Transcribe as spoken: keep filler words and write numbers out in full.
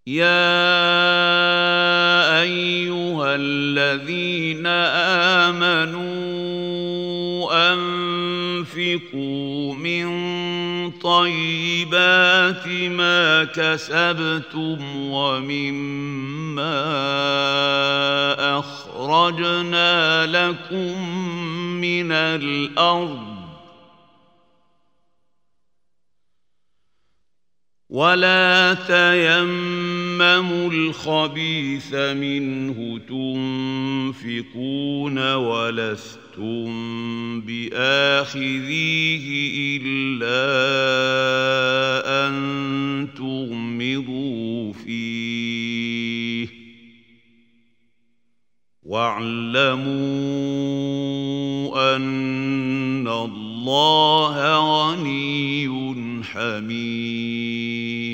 يا أيها الذين آمنوا أنفقوا من طيبات ما كسبتم ومما أخرجنا لكم من الأرض ولا تيمموا الخبيث منه تنفقون ولستم بآخذيه إلا أن تغمضوا فيه واعلموا أن الله غني حميد.